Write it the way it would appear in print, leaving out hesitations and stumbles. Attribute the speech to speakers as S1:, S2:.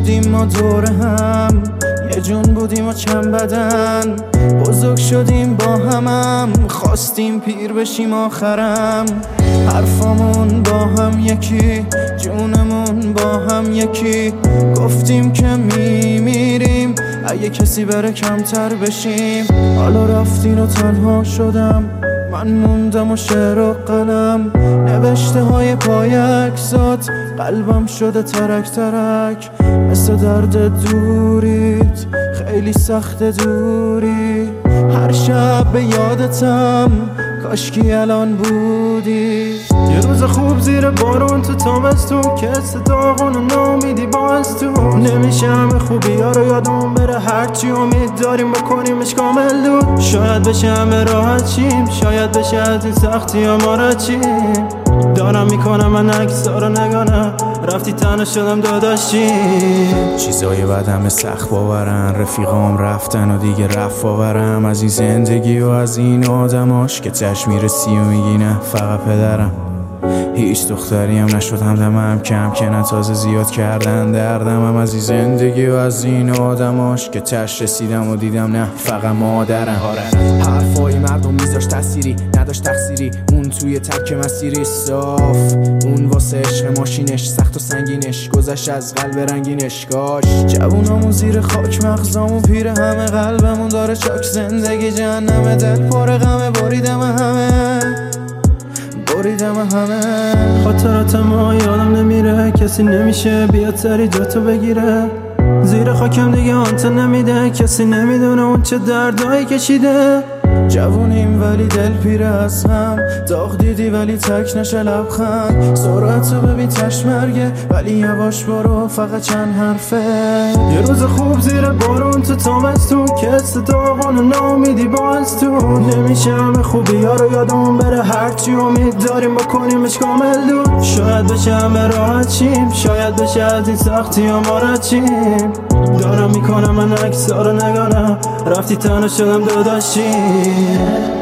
S1: بودیم ما دور هم، یه جون بودیم و چند بدن، بزرگ شدیم با همم، خواستیم پیر بشیم آخرم. حرفامون با هم یکی، جونمون با هم یکی، گفتیم که میمیریم اگه کسی بره کمتر بشیم. حالا رفتین و تنها شدم، من موندم و شعر و قلم، نوشته های پای عکسات قلبم شده ترک ترک. مثل درد دوریت خیلی سخت دوری، هر شب به یادتم کاشکی الان بودی. یه روز خوب زیر بارون تو تابستون که داغون و نامیدی باعث تو نمیشه همه خوبی ها رو یادمون بره، هرچی امید داریم بکنیمش کامل دود. شاید بشه همه راحت چیم، شاید بشه از این سختی ها ما را چیم. دارم میکنم من عکس‌ها رو نگانه، رفتی تنها شدم داداشیم.
S2: چیزای بعد همه سخت باورن، رفیقام رفتن و دیگه رفت باورم از این زندگی و از این آدماش که تش میرسی و میگی نه فقط پدرم. هیچ دختری هم نشد همدمم، کم که نه تازه زیاد کردن دردمم از این زندگی و از این آدماش که تش رسیدم و دیدم نه فقط مادرم. حرفای مردم میذاش تأثیری نداشت تقصیری، اون توی ترک مسیری صاف، اون واسه عشق ماشینش سخت و سنگینش، گذشت از قلب رنگینش. کاش
S1: جوونامون زیر خاک، مغزامون پیر همه، قلبمون داره چاک، زندگی جهنمه، دل پر غمه، بریدم همه.
S3: خاطرات ما یادم نمیره، کسی نمیشه بیاد سری جاتو بگیره. زیر خاکم دیگه آنت نمیده، کسی نمیدونه اون چه دردایی کشیده.
S1: جوونیم ولی دل پیره از هم، داغ دیدی ولی تک نشه لبخند. سرعتو ببین تشمرگه ولی یواش برو، فقط چند حرفه.
S3: یه روز خوب زیر بارون تو تابستون که داغون و نامیدی باعث تو نمیشه همه خوبی ها رو یادمون بره، هرچی امید داریم بکنیمش کامل دود. شاید بشه همه راحت چیم، شاید بشه از این سختی ها ما را چیم. دارم میکنم من عکس‌ها رو نگانه، رفتی تنها شدم داداشیم.